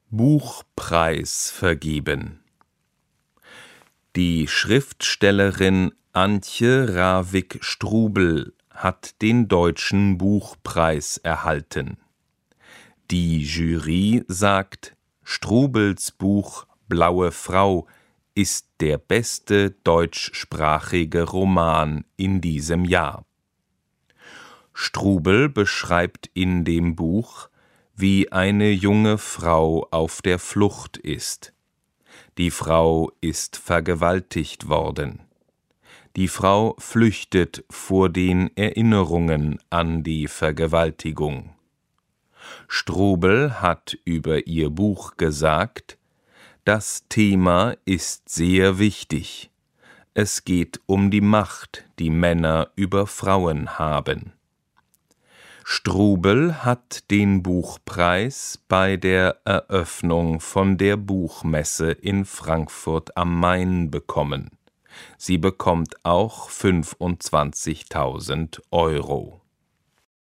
Buchpreis vergeben. Die Schriftstellerin Antje Ravik-Strubel hat den Deutschen Buchpreis erhalten. Die Jury sagt, Strubels Buch »Blaue Frau« ist der beste deutschsprachige Roman in diesem Jahr. Strubel beschreibt in dem Buch, wie eine junge Frau auf der Flucht ist. Die Frau ist vergewaltigt worden. Die Frau flüchtet vor den Erinnerungen an die Vergewaltigung. Strubel hat über ihr Buch gesagt, das Thema ist sehr wichtig. Es geht um die Macht, die Männer über Frauen haben. Strubel hat den Buchpreis bei der Eröffnung von der Buchmesse in Frankfurt am Main bekommen. Sie bekommt auch 25.000 €.